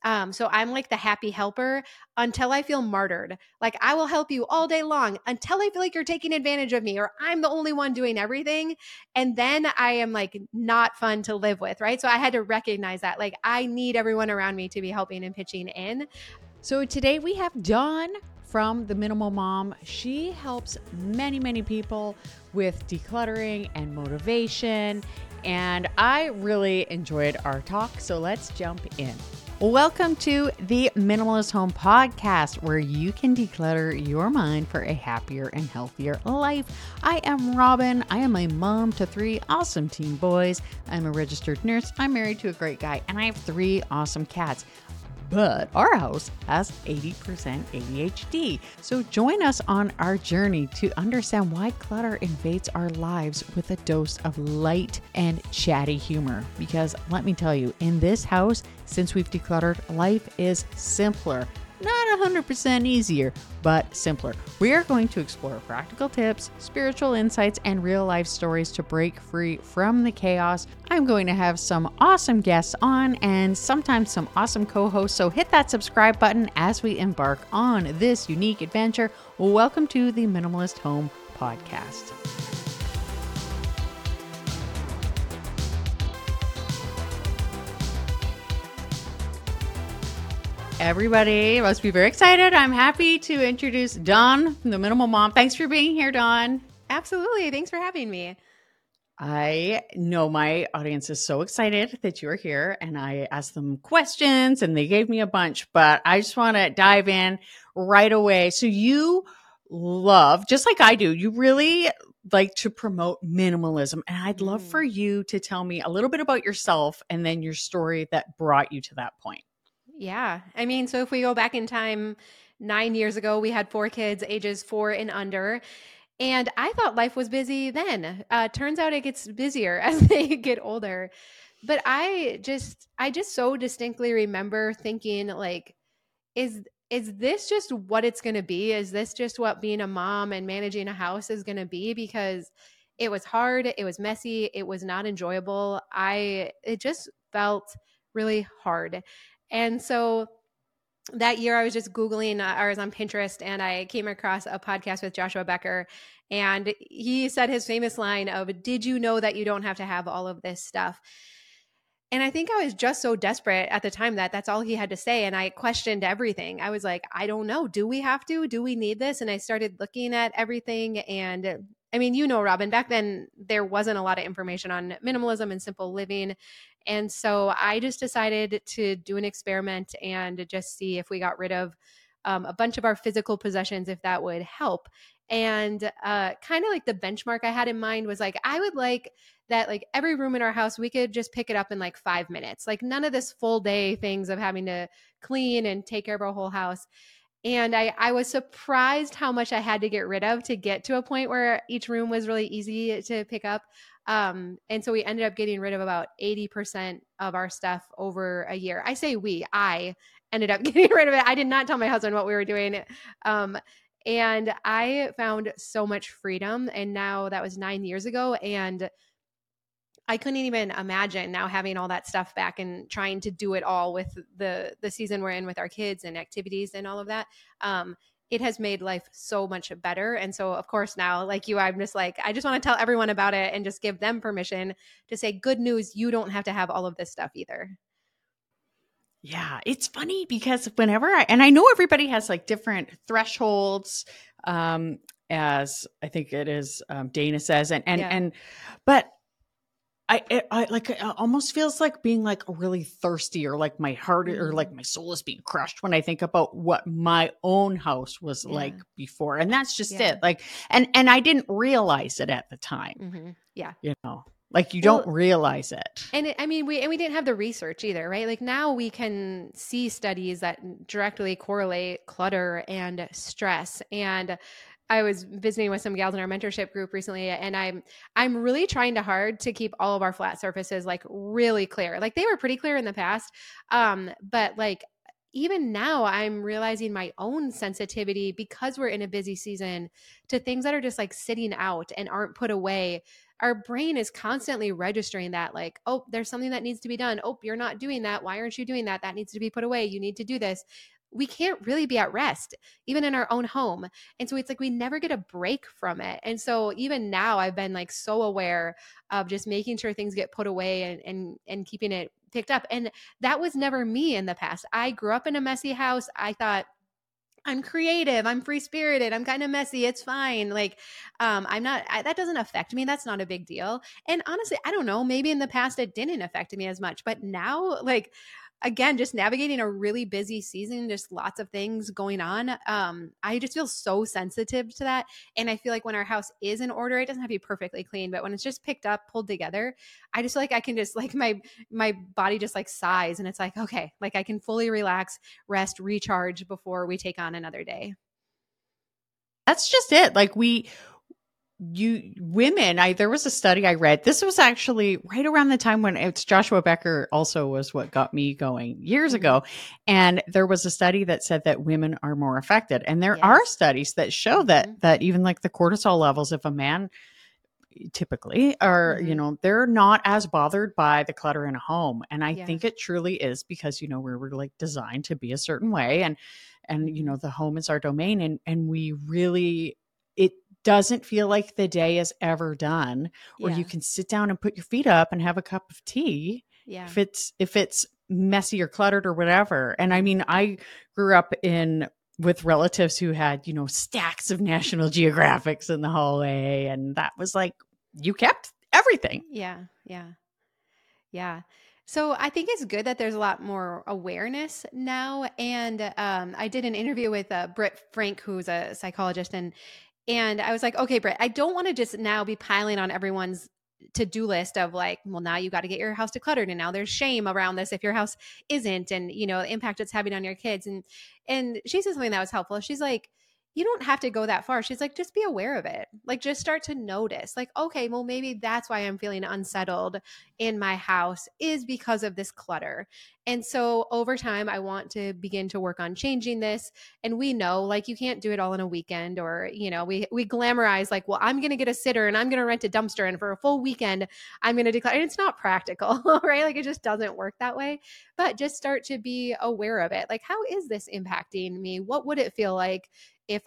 So I'm like the happy helper until I feel martyred. Like I will help you all day long until I feel like you're taking advantage of me or I'm the only one doing everything. And then I am like not fun to live with, right? So I had to recognize that like I need everyone around me to be helping and pitching in. So today we have Dawn from The Minimal Mom. She helps many, many people with decluttering and motivation. And I really enjoyed our talk. So let's jump in. Welcome to the Minimalist Home Podcast, where you can declutter your mind for a happier and healthier life. I am Robin. I am a mom to 3 awesome teen boys. I'm a registered nurse. I'm married to a great guy, and I have 3 awesome cats. But our house has 80% ADHD. So join us on our journey to understand why clutter invades our lives with a dose of light and chatty humor. Because let me tell you, in this house, since we've decluttered, life is simpler. Not 100% easier, but simpler. We are going to explore practical tips, spiritual insights, and real life stories to break free from the chaos. I'm going to have some awesome guests on and sometimes some awesome co-hosts. So hit that subscribe button as we embark on this unique adventure. Welcome to the Minimalist Home Podcast. Everybody must be very excited. I'm happy to introduce Dawn from The Minimal Mom. Thanks for being here, Dawn. Absolutely. Thanks for having me. I know my audience is so excited that you're here, and I asked them questions and they gave me a bunch, but I just want to dive in right away. So you love, just like I do, you really like to promote minimalism. And I'd love for you to tell me a little bit about yourself and then your story that brought you to that point. Yeah. I mean, so if we go back in time 9 years ago, we had 4 kids, ages 4 and under. And I thought life was busy then. Turns out it gets busier as they get older. But I just so distinctly remember thinking like, is this just what it's going to be? Is this just what being a mom and managing a house is going to be? Because it was hard, it was messy, it was not enjoyable. It just felt really hard. And so that year I was just Googling, I was on Pinterest and I came across a podcast with Joshua Becker. And he said his famous line of, "Did you know that you don't have to have all of this stuff?" And I think I was just so desperate at the time that that's all he had to say. And I questioned everything. I was like, I don't know. Do we have to? Do we need this? And I started looking at everything. And I mean, you know, Robin, back then there wasn't a lot of information on minimalism and simple living. And so I just decided to do an experiment and just see if we got rid of a bunch of our physical possessions, if that would help. And kind of like the benchmark I had in mind was like, I would like that like every room in our house, we could just pick it up in like 5 minutes. Like none of this full day things of having to clean and take care of our whole house. And I was surprised how much I had to get rid of to get to a point where each room was really easy to pick up. And so we ended up getting rid of about 80% of our stuff over a year. I say I ended up getting rid of it. I did not tell my husband what we were doing. And I found so much freedom. And now that was 9 years ago. And I couldn't even imagine now having all that stuff back and trying to do it all with the season we're in with our kids and activities and all of that. It has made life so much better. And so, of course, now, like you, I'm just like, I just want to tell everyone about it and just give them permission to say, good news, you don't have to have all of this stuff either. Yeah, it's funny because whenever I know everybody has like different thresholds, as I think it is Dana says, but I like it almost feels like being like really thirsty or like my heart or like my soul is being crushed when I think about what my own house was like before. And that's just it. Like, and I didn't realize it at the time. Mm-hmm. Yeah. You know, like you don't realize it. And we didn't have the research either, right? Like now we can see studies that directly correlate clutter and stress. And I was visiting with some gals in our mentorship group recently, and I'm really trying hard to keep all of our flat surfaces like really clear. Like they were pretty clear in the past, but like even now I'm realizing my own sensitivity because we're in a busy season to things that are just like sitting out and aren't put away. Our brain is constantly registering that, like, oh, there's something that needs to be done. Oh, you're not doing that. Why aren't you doing that? That needs to be put away. You need to do this. We can't really be at rest, even in our own home. And so it's like we never get a break from it. And so even now I've been like so aware of just making sure things get put away and keeping it picked up. And that was never me in the past. I grew up in a messy house. I thought, I'm creative, I'm free spirited, I'm kind of messy, it's fine. Like, I'm not, that doesn't affect me. That's not a big deal. And honestly, I don't know, maybe in the past it didn't affect me as much, but now, like, again, just navigating a really busy season, just lots of things going on. I just feel so sensitive to that. And I feel like when our house is in order, it doesn't have to be perfectly clean, but when it's just picked up, pulled together, I just feel like I can just like my body just like sighs and it's like, okay, like I can fully relax, rest, recharge before we take on another day. That's just it. Like you women, there was a study I read. This was actually right around the time when it's Joshua Becker also was what got me going years ago. And there was a study that said that women are more affected. And there are studies that show that even like the cortisol levels, if a man typically are, they're not as bothered by the clutter in a home. And I think it truly is because, we're like designed to be a certain way and, the home is our domain and we really, it doesn't feel like the day is ever done or you can sit down and put your feet up and have a cup of tea. If it's messy or cluttered or whatever. And I mean, I grew up with relatives who had, stacks of National Geographics in the hallway. And that was like, you kept everything. Yeah. So I think it's good that there's a lot more awareness now. And I did an interview with Britt Frank, who's a psychologist. And I was like, okay, Britt, I don't want to just now be piling on everyone's to-do list of like, well, now you got to get your house decluttered. And now there's shame around this if your house isn't, and the impact it's having on your kids. And she said something that was helpful. She's like, you don't have to go that far. She's like, just be aware of it. Like, just start to notice, like, okay, well, maybe that's why I'm feeling unsettled in my house is because of this clutter. And so over time, I want to begin to work on changing this. And we know, like, you can't do it all in a weekend or, we glamorize like, well, I'm going to get a sitter and I'm going to rent a dumpster. And for a full weekend, I'm going to declare. And it's not practical, right? Like, it just doesn't work that way. But just start to be aware of it. Like, how is this impacting me? What would it feel like if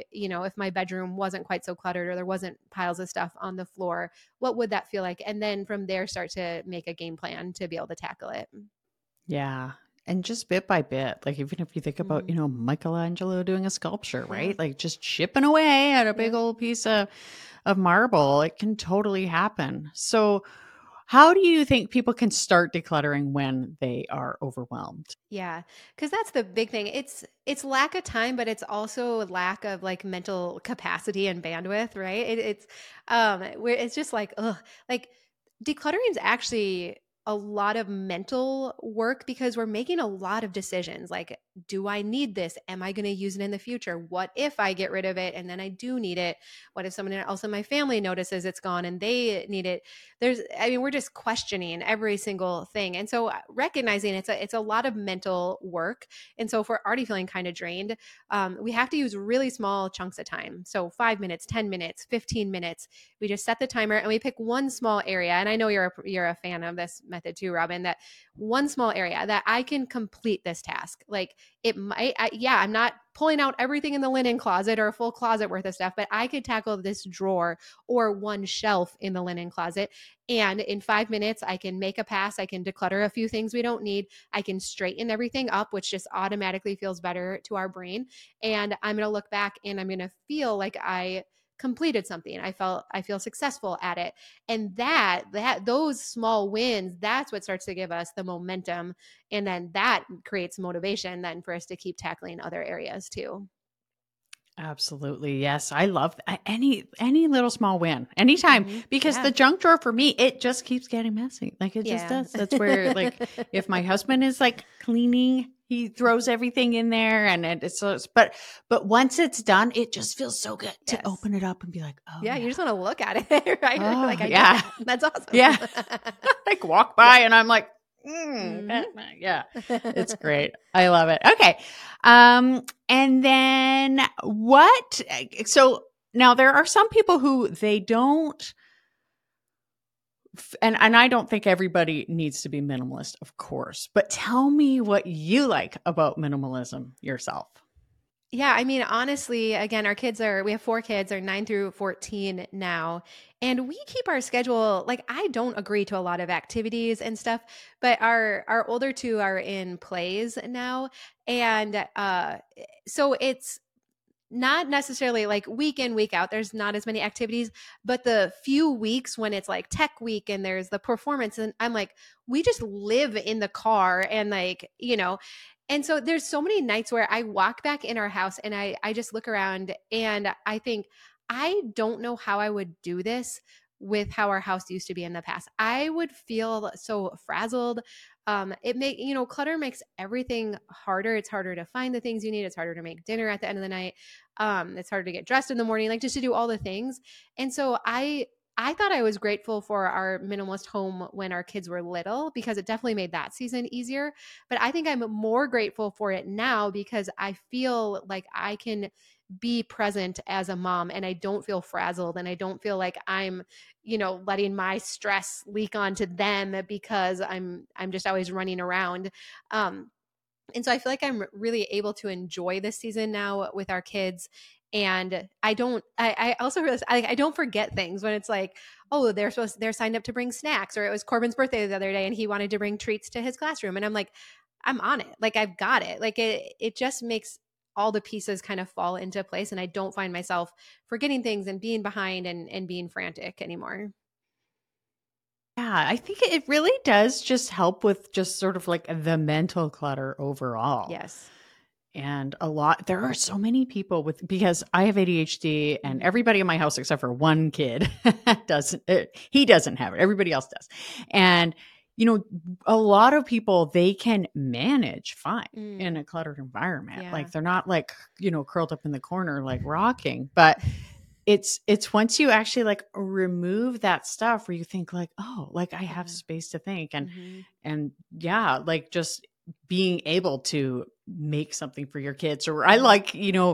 if my bedroom wasn't quite so cluttered or there wasn't piles of stuff on the floor? What would that feel like? And then from there, start to make a game plan to be able to tackle it. Yeah. And just bit by bit, like even if you think about, Michelangelo doing a sculpture, right? Like just chipping away at a big old piece of marble, it can totally happen. So how do you think people can start decluttering when they are overwhelmed? Yeah, because that's the big thing. It's lack of time, but it's also lack of like mental capacity and bandwidth, right? It's where it's just like, like decluttering is actually a lot of mental work because we're making a lot of decisions. Like, do I need this? Am I going to use it in the future? What if I get rid of it and then I do need it? What if someone else in my family notices it's gone and they need it? We're just questioning every single thing. And so recognizing it's a lot of mental work. And so if we're already feeling kind of drained, we have to use really small chunks of time. So 5 minutes, 10 minutes, 15 minutes. We just set the timer and we pick one small area. And I know you're a fan of this method too, Robin, that one small area that I can complete this task. Like it might, I'm not pulling out everything in the linen closet or a full closet worth of stuff, but I could tackle this drawer or one shelf in the linen closet. And in 5 minutes, I can make a pass. I can declutter a few things we don't need. I can straighten everything up, which just automatically feels better to our brain. And I'm going to look back and I'm going to feel like I completed something. I feel successful at it. And that those small wins, that's what starts to give us the momentum. And then that creates motivation then for us to keep tackling other areas too. Absolutely. Yes. I love any little small win anytime because the junk drawer for me, it just keeps getting messy. Like it just does. That's where like if my husband is like cleaning, he throws everything in there and it's so, but once it's done, it just feels so good to open it up and be like, oh yeah. You just want to look at it, right? Oh, like, yeah. That's awesome. Yeah. Like walk by and I'm like, Mhm. Yeah, it's great. I love it. Okay. And then what? So now there are some people who they don't, and I don't think everybody needs to be minimalist, of course, but tell me what you like about minimalism yourself. Yeah, I mean, honestly, again, we have four kids, are 9 through 14 now, and we keep our schedule. Like, I don't agree to a lot of activities and stuff, but our older two are in plays now. And so it's not necessarily like week in, week out. There's not as many activities, but the few weeks when it's like tech week and there's the performance, and I'm like, we just live in the car and like, and so there's so many nights where I walk back in our house and I just look around and I think, I don't know how I would do this with how our house used to be in the past. I would feel so frazzled. Clutter makes everything harder. It's harder to find the things you need. It's harder to make dinner at the end of the night. It's harder to get dressed in the morning, like just to do all the things. And so I thought I was grateful for our minimalist home when our kids were little because it definitely made that season easier. But I think I'm more grateful for it now because I feel like I can be present as a mom and I don't feel frazzled and I don't feel like I'm, letting my stress leak onto them because I'm just always running around. Um, and so I feel like I'm really able to enjoy this season now with our kids. And I also realize I don't forget things when it's like, oh, they're signed up to bring snacks, or it was Corbin's birthday the other day and he wanted to bring treats to his classroom. And I'm like, I'm on it. Like I've got it. Like it just makes all the pieces kind of fall into place. And I don't find myself forgetting things and being behind and being frantic anymore. Yeah, I think it really does just help with just sort of like the mental clutter overall. Yes. And there are so many people because I have ADHD and Mhm. everybody in my house except for one kid doesn't, he doesn't have it. Everybody else does. And, a lot of people, they can manage fine in Mm. a cluttered environment. Yeah. Like they're not like, curled up in the corner, like rocking, but it's once you actually like remove that stuff where you think like, oh, like I have Yeah. space to think Hmm. and yeah, like just being able to make something for your kids. Or I Hmm. like,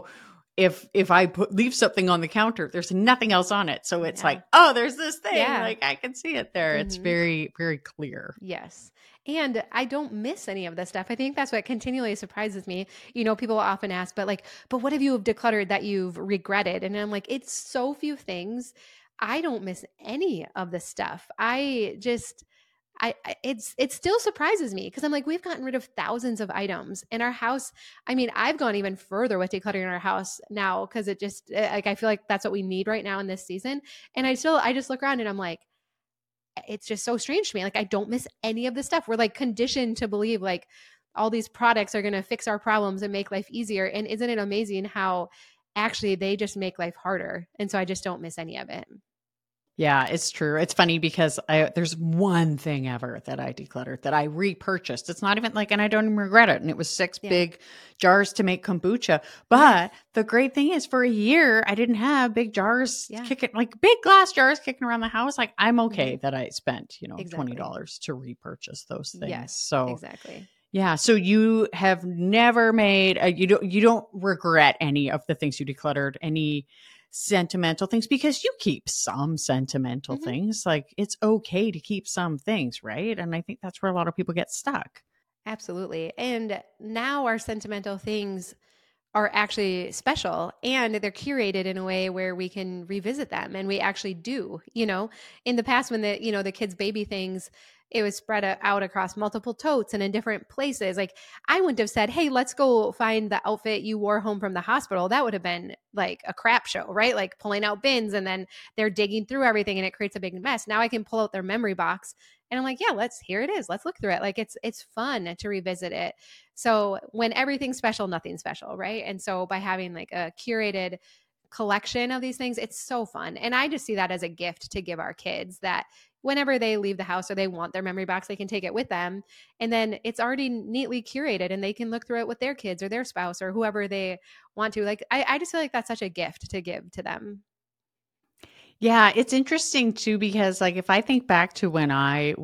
if I leave something on the counter, there's nothing else on it. So it's Yeah. like, oh, there's this thing. Yeah. Like I can see it there. It's Hmm. very, very clear. Yes. And I don't miss any of this stuff. I think that's what continually surprises me. People often ask, but what have you decluttered that you've regretted? And I'm like, it's so few things. I don't miss any of the stuff. It still surprises me because I'm like, we've gotten rid of thousands of items in our house. I mean, I've gone even further with decluttering our house now because it just like I feel like that's what we need right now in this season. And I just look around and I'm like, it's just so strange to me. Like I don't miss any of the stuff. We're like conditioned to believe like all these products are going to fix our problems and make life easier. And isn't it amazing how actually they just make life harder? And so I just don't miss any of it. Yeah, it's true. It's funny because there's one thing ever that I decluttered that I repurchased. It's not even like, and I don't even regret it. And it was six Yeah. big jars to make kombucha. Yeah. But the great thing is, for a year, I didn't have big jars Yeah. kicking, like big glass jars kicking around the house. Like I'm okay Hmm. that I spent, Exactly. $20 to repurchase those things. Yes, So exactly. yeah. So you have never made you don't regret any of the things you decluttered, any sentimental things, because you keep some sentimental Hmm. things. Like it's okay to keep some things, right? And I think that's where a lot of people get stuck. Absolutely. And now our sentimental things are actually special and they're curated in a way where we can revisit them and we actually do. In the past when the kids baby things, it was spread out across multiple totes and in different places. Like I wouldn't have said, hey, let's go find the outfit you wore home from the hospital. That would have been like a crap show, right? Like pulling out bins and then they're digging through everything and it creates a big mess. Now I can pull out their memory box and I'm like, yeah, here it is, let's look through it. Like it's fun to revisit it. So when everything's special, nothing's special, right? And so by having like a curated collection of these things, it's so fun. And I just see that as a gift to give our kids, that whenever they leave the house or they want their memory box, they can take it with them. And then it's already neatly curated and they can look through it with their kids or their spouse or whoever they want to. Like I just feel like that's such a gift to give to them. Yeah, it's interesting too because like if I think back to when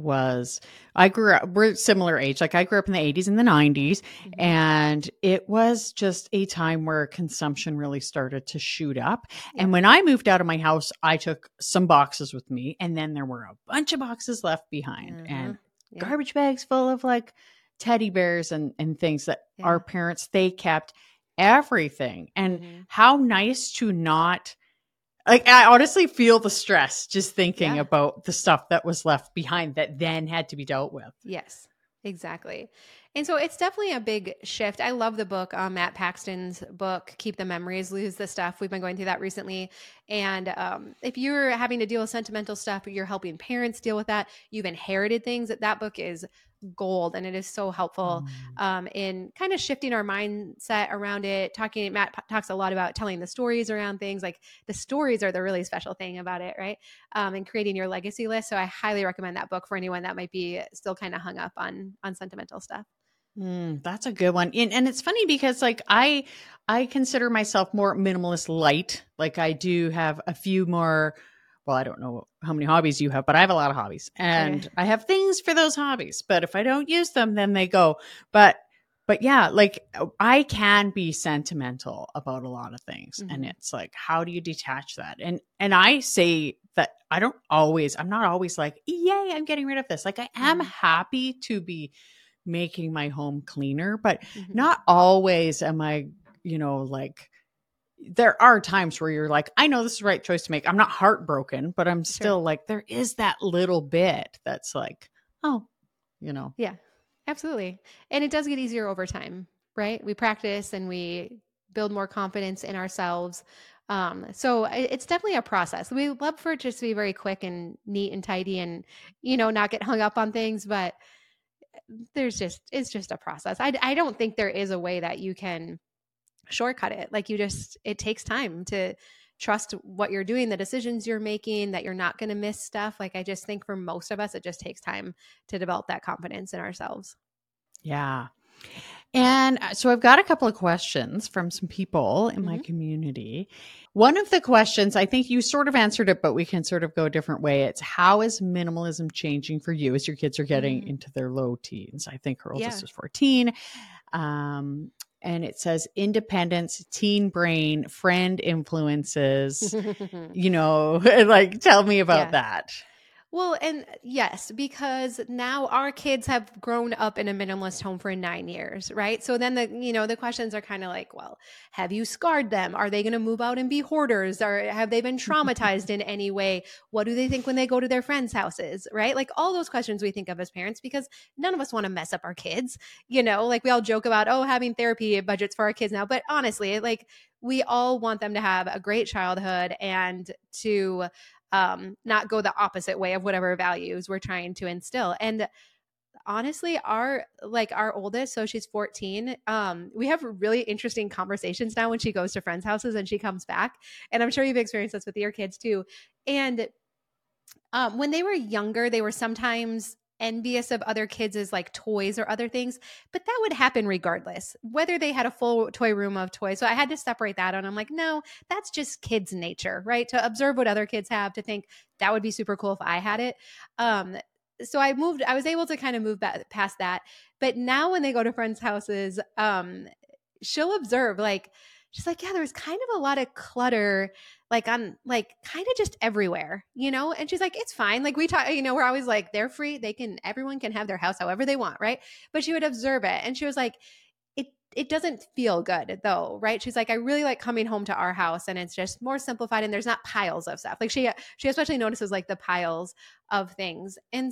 I grew up, we're similar age. Like I grew up in the 80s and the 90s, Hmm. and it was just a time where consumption really started to shoot up. Yeah. And when I moved out of my house, I took some boxes with me, and then there were a bunch of boxes left behind Hmm. and Yeah. garbage bags full of like teddy bears and things that our Yeah. parents they kept everything. And Hmm. how nice to not like, I honestly feel the stress just thinking Yeah. about the stuff that was left behind that then had to be dealt with. Yes, exactly. And so it's definitely a big shift. I love the book, Matt Paxton's book, Keep the Memories, Lose the Stuff. We've been going through that recently. And if you're having to deal with sentimental stuff, you're helping parents deal with that, you've inherited things, that book is gold. And it is so helpful Mm. in kind of shifting our mindset around it. Matt talks a lot about telling the stories around things. Like the stories are the really special thing about it, right? And creating your legacy list. So I highly recommend that book for anyone that might be still kind of hung up on sentimental stuff. That's a good one. And it's funny because like I consider myself more minimalist light. Like I do have a few more, well, I don't know how many hobbies you have, but I have a lot of hobbies. Okay. And I have things for those hobbies, but if I don't use them, then they go. But but yeah, like I can be sentimental about a lot of things. And Hmm. it's like, how do you detach that? And I say that I'm not always like, yay, I'm getting rid of this. Like I am Hmm. happy to be making my home cleaner, but Hmm. not always am I, like there are times where you're like, I know this is the right choice to make. I'm not heartbroken, but I'm Sure. still like, there is that little bit that's like, oh, you know. Yeah, absolutely. And it does get easier over time, right? We practice and we build more confidence in ourselves. So it's definitely a process. We love for it just to be very quick and neat and tidy and, not get hung up on things, but it's just a process. I don't think there is a way that you can shortcut it. Like it takes time to trust what you're doing, the decisions you're making, that you're not going to miss stuff. Like I just think for most of us, it just takes time to develop that confidence in ourselves. Yeah. And so I've got a couple of questions from some people in my Hmm. community. One of the questions, I think you sort of answered it, but we can sort of go a different way. It's how is minimalism changing for you as your kids are getting Mm, into their low teens? I think her oldest yeah. is 14. Um, and it says independence, teen brain, friend influences, like tell me about Yeah. that. Well, and yes, because now our kids have grown up in a minimalist home for 9 years, right? So then the questions are kind of like, well, have you scarred them? Are they going to move out and be hoarders? Or have they been traumatized in any way? What do they think when they go to their friends' houses, right? Like all those questions we think of as parents because none of us want to mess up our kids, like we all joke about, oh, having therapy budgets for our kids now. But honestly, like we all want them to have a great childhood and to not go the opposite way of whatever values we're trying to instill. And honestly, our oldest, so she's 14, we have really interesting conversations now when she goes to friends' houses and she comes back. And I'm sure you've experienced this with your kids too. And when they were younger, they were sometimes envious of other kids' like toys or other things, but that would happen regardless, whether they had a full toy room of toys. So I had to separate that out. I'm like, no, that's just kids' nature, right? To observe what other kids have, to think that would be super cool if I had it. Um, so I was able to kind of move back past that. But now when they go to friends' houses, she'll observe like, she's like, yeah, there's kind of a lot of clutter like on like kind of just everywhere, and she's like, it's fine. Like we talk, we're always like, they're free, everyone can have their house however they want, right? But she would observe it and she was like, it doesn't feel good though, right? She's like, I really like coming home to our house and it's just more simplified and there's not piles of stuff. Like she especially notices like the piles of things. And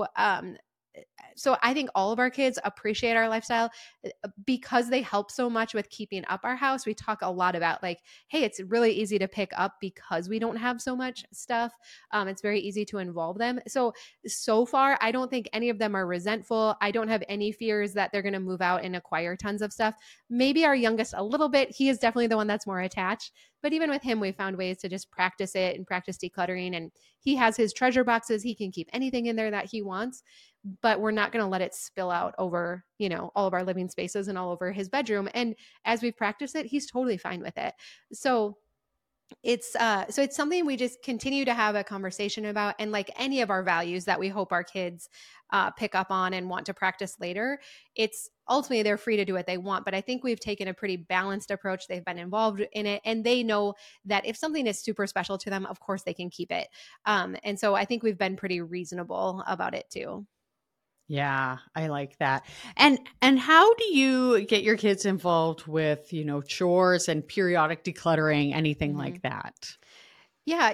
so I think all of our kids appreciate our lifestyle because they help so much with keeping up our house. We talk a lot about like, hey, it's really easy to pick up because we don't have so much stuff. It's very easy to involve them. So far, I don't think any of them are resentful. I don't have any fears that they're going to move out and acquire tons of stuff. Maybe our youngest a little bit. He is definitely the one that's more attached. But even with him, we found ways to just practice it and practice decluttering. And he has his treasure boxes. He can keep anything in there that he wants, but we're not going to let it spill out over, all of our living spaces and all over his bedroom. And as we've practiced it, he's totally fine with it. So it's so it's something we just continue to have a conversation about, and like any of our values that we hope our kids pick up on and want to practice later, it's ultimately they're free to do what they want, but I think we've taken a pretty balanced approach. They've been involved in it, and they know that if something is super special to them, of course they can keep it. And so I think we've been pretty reasonable about it too. Yeah, I like that. And how do you get your kids involved with, chores and periodic decluttering, anything Mm-hmm. like that? Yeah,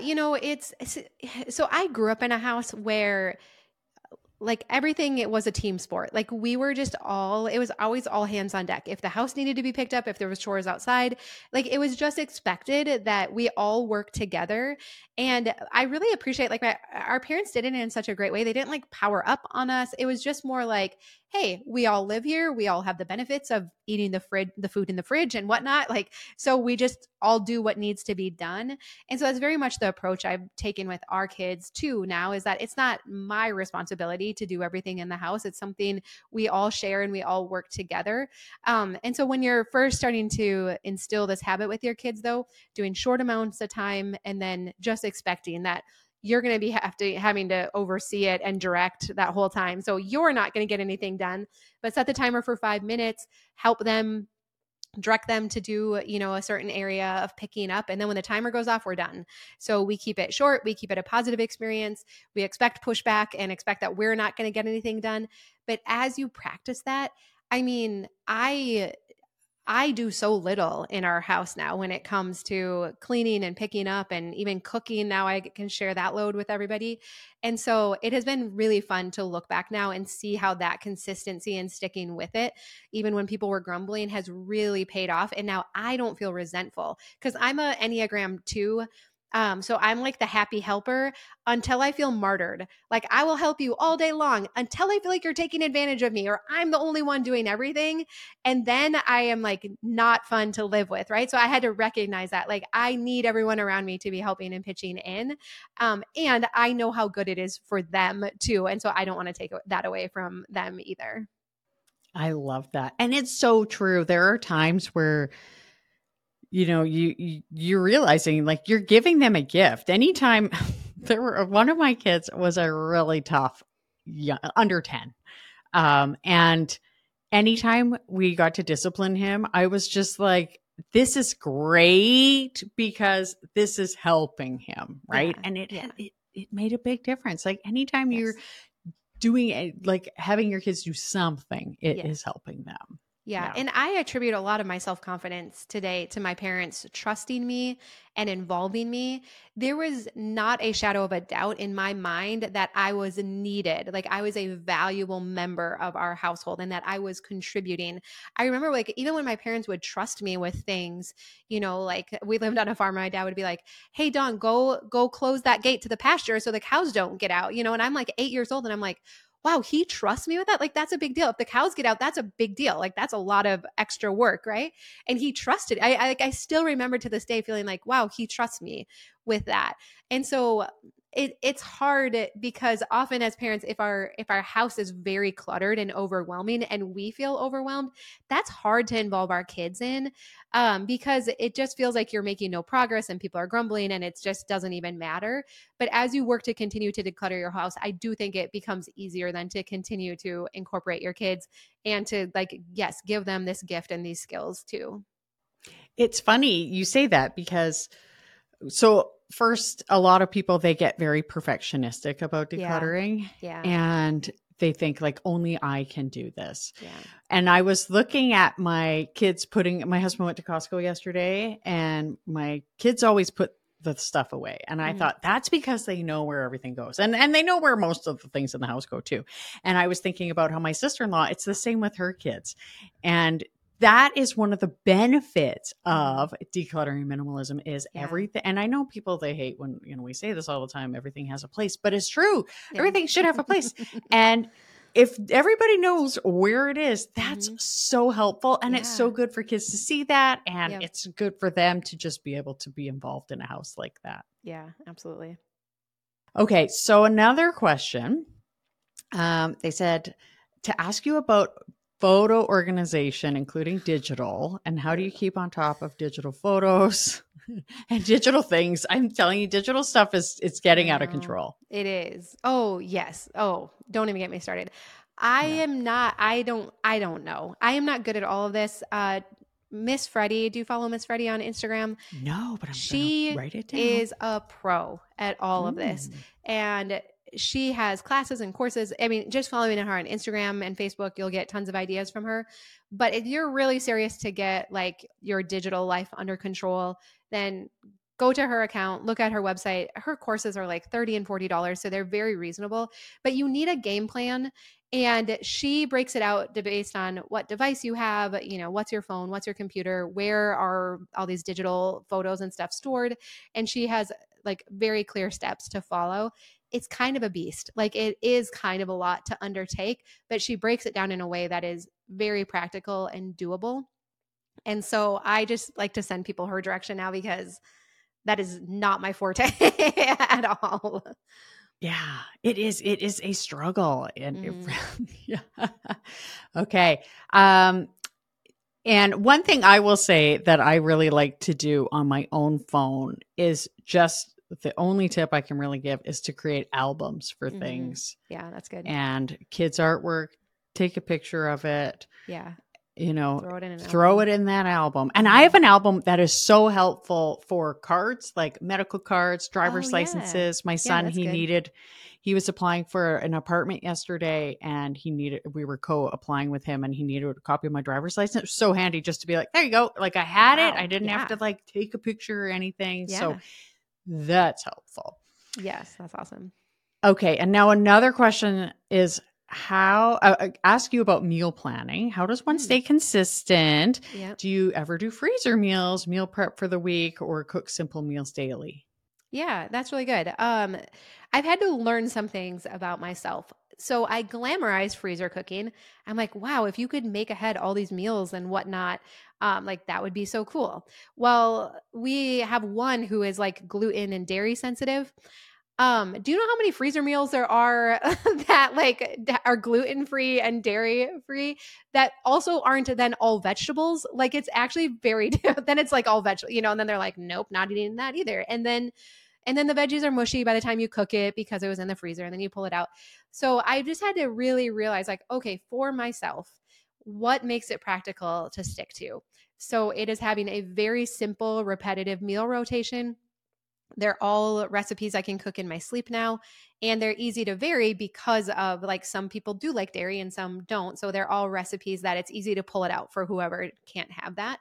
so I grew up in a house where like everything, it was a team sport. Like we were just all, it was always all hands on deck. If the house needed to be picked up, if there was chores outside, like it was just expected that we all work together. And I really appreciate like our parents did it in such a great way. They didn't like power up on us. It was just more like, hey, we all live here. We all have the benefits of eating the food in the fridge and whatnot. Like, so we just all do what needs to be done. And so that's very much the approach I've taken with our kids too now, is that it's not my responsibility to do everything in the house. It's something we all share and we all work together. And so when you're first starting to instill this habit with your kids, though, doing short amounts of time and then just expecting that you're going to be having to oversee it and direct that whole time. So you're not going to get anything done, but set the timer for 5 minutes, help them, direct them to do, a certain area of picking up. And then when the timer goes off, we're done. So we keep it short. We keep it a positive experience. We expect pushback and expect that we're not going to get anything done. But as you practice that, I mean, I do so little in our house now when it comes to cleaning and picking up and even cooking. Now I can share that load with everybody. And so it has been really fun to look back now and see how that consistency and sticking with it, even when people were grumbling, has really paid off. And now I don't feel resentful because I'm a Enneagram 2. So I'm like the happy helper until I feel martyred. Like I will help you all day long until I feel like you're taking advantage of me or I'm the only one doing everything. And then I am like not fun to live with, right? So I had to recognize that like I need everyone around me to be helping and pitching in. And I know how good it is for them too. And so I don't want to take that away from them either. I love that. And it's so true. There are times where you're realizing like you're giving them a gift. Anytime one of my kids was a really tough under 10. And anytime we got to discipline him, I was just like, this is great because this is helping him, right? Yeah. And Yeah. it made a big difference. Like anytime you're Yes. doing it, like having your kids do something, it Yes. is helping them. Yeah. Yeah. And I attribute a lot of my self confidence today to my parents trusting me and involving me. There was not a shadow of a doubt in my mind that I was needed. Like I was a valuable member of our household and that I was contributing. I remember like even when my parents would trust me with things, like we lived on a farm, my dad would be like, hey, Dawn, go close that gate to the pasture so the cows don't get out, and I'm like 8 years old and I'm like, wow, he trusts me with that. Like, that's a big deal. If the cows get out, that's a big deal. Like, that's a lot of extra work, right? And he trusted. I still remember to this day feeling like, wow, he trusts me with that. And so it's hard because often as parents, if our house is very cluttered and overwhelming, and we feel overwhelmed, that's hard to involve our kids in, because it just feels like you're making no progress and people are grumbling and it just doesn't even matter. But as you work to continue to declutter your house, I do think it becomes easier then to continue to incorporate your kids and to like, yes, give them this gift and these skills too. It's funny you say that because so first, a lot of people, they get very perfectionistic about Yeah. decluttering Yeah. and they think like only I can do this. Yeah. And I was looking at my kids my husband went to Costco yesterday and my kids always put the stuff away. And I Mhm. thought that's because they know where everything goes. And they know where most of the things in the house go too. And I was thinking about how my sister-in-law, it's the same with her kids. And that is one of the benefits of decluttering minimalism is Yeah. everything. And I know people, they hate when, we say this all the time, everything has a place, but it's true. Yeah. Everything should have a place. And if everybody knows where it is, that's Mhm. so helpful. And it's so Yeah. good for kids to see that. And Yep. it's good for them to just be able to be involved in a house like that. Yeah, absolutely. Okay. So another question, they said to ask you about photo organization, including digital, and how do you keep on top of digital photos? And digital things, I'm telling you, digital stuff it's I getting out of know. control. It is. Oh, yes. Oh, don't even get me started. I Yeah. am not, I don't know. I am not good at all of this. Miss Freddie, do you follow Miss Freddie on Instagram? No, but I'm gonna She write it down. is a pro at all of this. Mm. And she has classes and courses. I mean, just following her on Instagram and Facebook, you'll get tons of ideas from her. But if you're really serious to get like your digital life under control, then go to her account, look at her website. Her courses are like $30 and $40, so they're very reasonable. But you need a game plan, and she breaks it out based on what device you have, what's your phone, what's your computer, where are all these digital photos and stuff stored. And she has like very clear steps to follow. It's kind of a beast. Like it is kind of a lot to undertake, but she breaks it down in a way that is very practical and doable. And so I just like to send people her direction now because that is not my forte at all. Yeah, it is. It is a struggle, and it Mhm. really, yeah. Okay. Um, and one thing I will say that I really like to do on my own phone is just the only tip I can really give is to create albums for Mhm. things Yeah, that's good. and kids' artwork. Take a picture of it, Yeah, you know, throw it in an throw album. it in that album. And I have an album that is so helpful for cards, like medical cards, Oh, driver's yeah. licenses. My Yeah, son, that's good. he was applying for an apartment yesterday and we were co-applying with him and he needed a copy of my driver's license. It was so handy just to be like, there you go. Like I had it. I Wow. didn't have Yeah. to like take a picture or anything. So Yeah. that's helpful. Yes, that's awesome. Okay. And now another question is how I ask you about meal planning. How does one Mm. stay consistent? Yeah. Do you ever do freezer meals, meal prep for the week, or cook simple meals daily? Yeah, that's really good. I've had to learn some things about myself. So I glamorize freezer cooking. I'm like, wow, if you could make ahead all these meals and whatnot, like that would be so cool. Well, we have one who is like gluten and dairy sensitive. Do you know how many freezer meals there are that that are gluten free and dairy free that also aren't then all vegetables? Like it's actually very then it's like all vegetable, and then they're like, nope, not eating that either. And then the veggies are mushy by the time you cook it because it was in the freezer and then you pull it out. So I just had to really realize like, okay, for myself, what makes it practical to stick to? So it is having a very simple, repetitive meal rotation. They're all recipes I can cook in my sleep now, and they're easy to vary because of like some people do like dairy and some don't. So they're all recipes that it's easy to pull it out for whoever can't have that.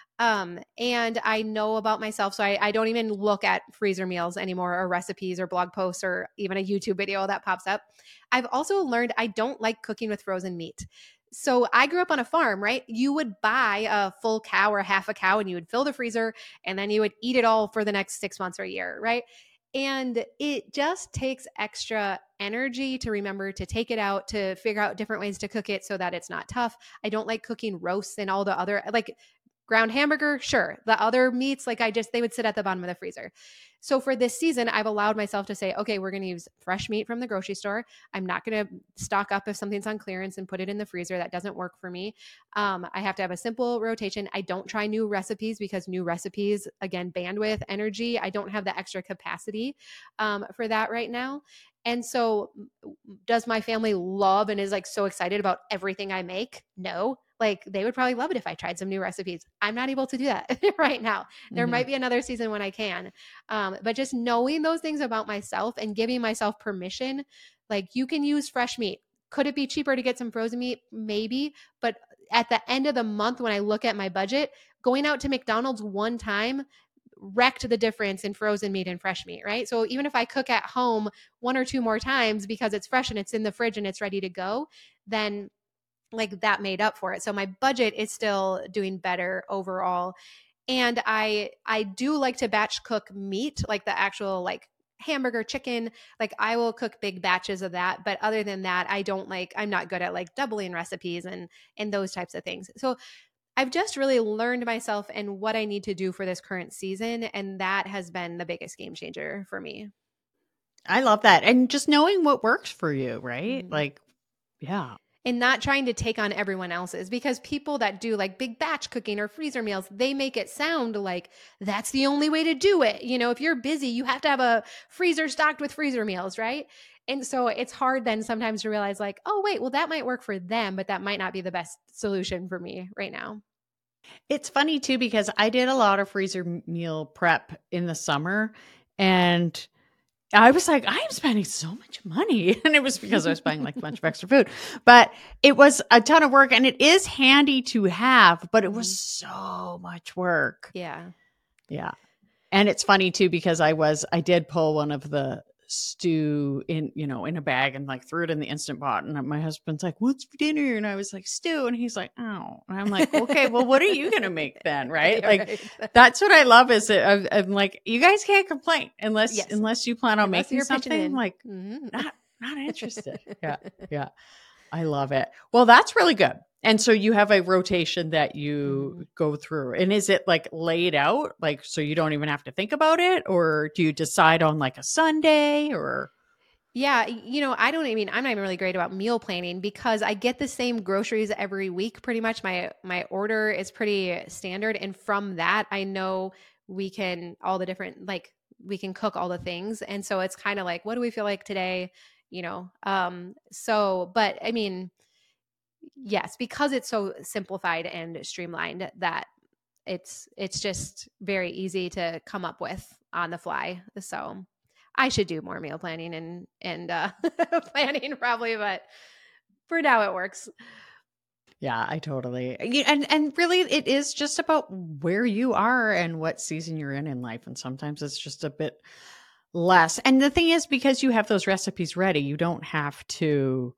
And I know about myself, so I don't even look at freezer meals anymore or recipes or blog posts or even a YouTube video that pops up. I've also learned I don't like cooking with frozen meat. So I grew up on a farm, right? You would buy a full cow or half a cow and you would fill the freezer and then you would eat it all for the next 6 months or a year, right? And it just takes extra energy to remember to take it out, to figure out different ways to cook it so that it's not tough. I don't like cooking roasts and all the other, like ground hamburger, sure. The other meats, they would sit at the bottom of the freezer. So for this season, I've allowed myself to say, okay, we're going to use fresh meat from the grocery store. I'm not going to stock up if something's on clearance and put it in the freezer. That doesn't work for me. I have to have a simple rotation. I don't try new recipes because new recipes, again, bandwidth, energy. I don't have the extra capacity for that right now. And so, does my family love and is like so excited about everything I make? No. Like they would probably love it if I tried some new recipes. I'm not able to do that right now. There Mhm. might be another season when I can. But just knowing those things about myself and giving myself permission, like you can use fresh meat. Could it be cheaper to get some frozen meat? Maybe. But at the end of the month, when I look at my budget, going out to McDonald's one time wrecked the difference in frozen meat and fresh meat, right? So even if I cook at home one or two more times because it's fresh and it's in the fridge and it's ready to go, then like that made up for it. So my budget is still doing better overall. And I do like to batch cook meat, like the actual like hamburger, chicken. Like I will cook big batches of that, but other than that, I'm not good at like doubling recipes and those types of things. So I've just really learned myself and what I need to do for this current season, and that has been the biggest game changer for me. I love that. And just knowing what works for you, right? Mhm. Like, yeah. and not trying to take on everyone else's, because people that do like big batch cooking or freezer meals, they make it sound like that's the only way to do it. If you're busy, you have to have a freezer stocked with freezer meals, right? And so it's hard then sometimes to realize like, oh, wait, well, that might work for them, but that might not be the best solution for me right now. It's funny too, because I did a lot of freezer meal prep in the summer, and I was like, I am spending so much money. And it was because I was buying like a bunch of extra food, but it was a ton of work, and it is handy to have, but it was so much work. Yeah. Yeah. And it's funny too, because I did pull one of the stew in a bag and like threw it in the Instant Pot. And my husband's like, what's for dinner? And I was like, stew. And he's like, oh, and I'm like, okay, well, what are you going to make then? Right. Yeah, like, right. that's what I love is that I'm like, you guys can't complain unless you plan on Unless making you're pitching something in. like Mhm. not interested. Yeah. Yeah. I love it. Well, that's really good. And so you have a rotation that you go through. And is it like laid out? Like, so you don't even have to think about it? Or do you decide on like a Sunday or? Yeah, I'm not even really great about meal planning because I get the same groceries every week pretty much. My order is pretty standard, and from that I know we can we can cook all the things. And so it's kind of like, what do we feel like today? But I mean, yes, because it's so simplified and streamlined that it's just very easy to come up with on the fly. So I should do more meal planning and planning probably, but for now it works. Yeah, I totally. And really it is just about where you are and what season you're in life. And sometimes it's just a bit less. And the thing is, because you have those recipes ready, you don't have to,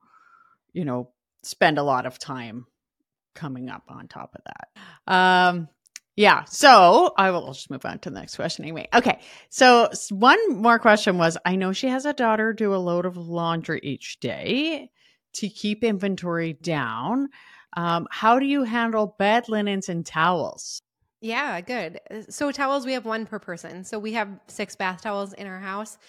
spend a lot of time coming up on top of that. Yeah. So I'll just move on to the next question anyway. Okay. So one more question was, I know she has a daughter do a load of laundry each day to keep inventory down. How do you handle bed linens and towels? Yeah, good. So towels, we have one per person. So we have 6 bath towels in our house.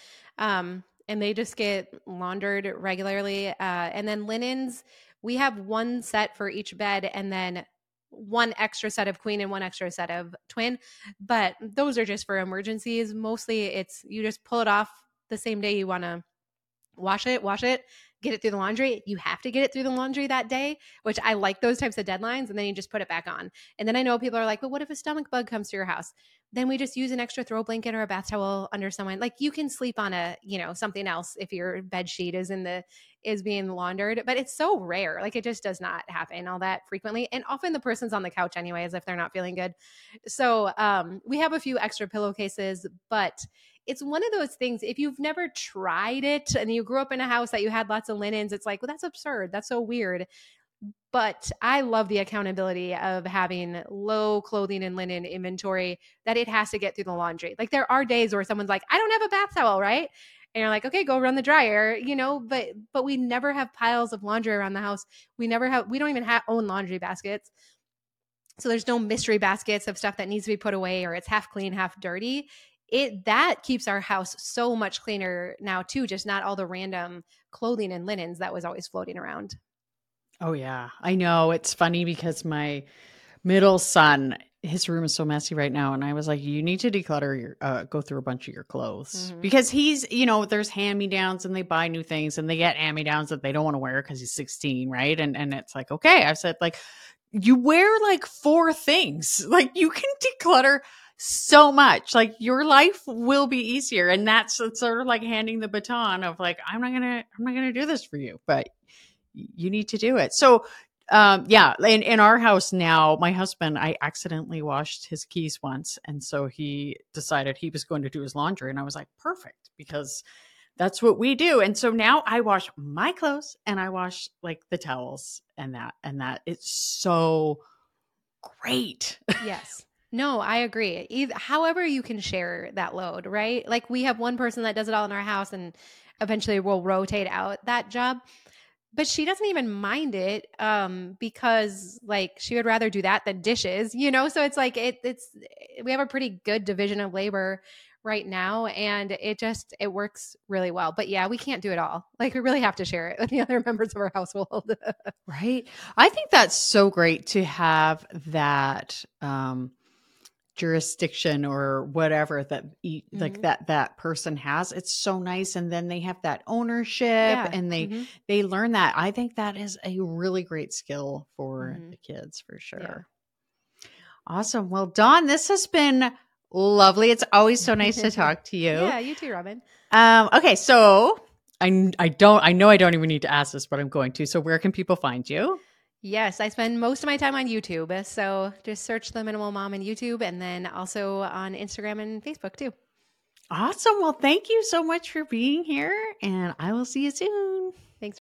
And they just get laundered regularly. And then linens, we have one set for each bed and then one extra set of queen and one extra set of twin. But those are just for emergencies. Mostly it's you just pull it off the same day you want to wash it, get it through the laundry. You have to get it through the laundry that day, which I like those types of deadlines. And then you just put it back on. And then I know people are like, but what if a stomach bug comes to your house? Then we just use an extra throw blanket or a bath towel under someone. Like you can sleep on something else if your bed sheet is being laundered, but it's so rare. Like it just does not happen all that frequently. And often the person's on the couch anyway, as if they're not feeling good. So we have a few extra pillowcases, but it's one of those things, if you've never tried it and you grew up in a house that you had lots of linens, it's like, well, that's absurd. That's so weird. But I love the accountability of having low clothing and linen inventory that it has to get through the laundry. Like there are days where someone's like, I don't have a bath towel, right? And you're like, okay, go run the dryer, but we never have piles of laundry around the house. We don't even own laundry baskets. So there's no mystery baskets of stuff that needs to be put away or it's half clean, half dirty. That keeps our house so much cleaner now too, just not all the random clothing and linens that was always floating around. Oh yeah, I know. It's funny because my middle son, his room is so messy right now. And I was like, you need to declutter go through a bunch of your clothes because he's, there's hand-me-downs and they buy new things and they get hand-me-downs that they don't want to wear because he's 16. Right. And it's like, okay, I've said like, you wear like 4 things, like you can declutter so much, like your life will be easier. And that's sort of like handing the baton of like, I'm not gonna do this for you, but you need to do it. So yeah, in our house now, my husband, I accidentally washed his keys once. And so he decided he was going to do his laundry. And I was like, perfect, because that's what we do. And so now I wash my clothes and I wash like the towels and that it's so great. Yes. No, I agree. However you can share that load, right? Like we have one person that does it all in our house and eventually we'll rotate out that job. But she doesn't even mind it because like she would rather do that than dishes, So it's like we have a pretty good division of labor right now, and it works really well. But yeah, we can't do it all. Like we really have to share it with the other members of our household. Right. I think that's so great to have that jurisdiction or whatever that like Mhm. that person has. It's so nice, and then they have that ownership, Yeah. and Mhm. they learn that. I think that is a really great skill for Mhm. the kids for Yeah. sure. Awesome. Well, Dawn, this has been lovely. It's always so nice to talk to you. Yeah, you too, Robin. Okay, so I know I don't even need to ask this, but I'm going to. So where can people find you? Yes, I spend most of my time on YouTube. So just search the Minimal Mom on YouTube and then also on Instagram and Facebook too. Awesome. Well, thank you so much for being here, and I will see you soon.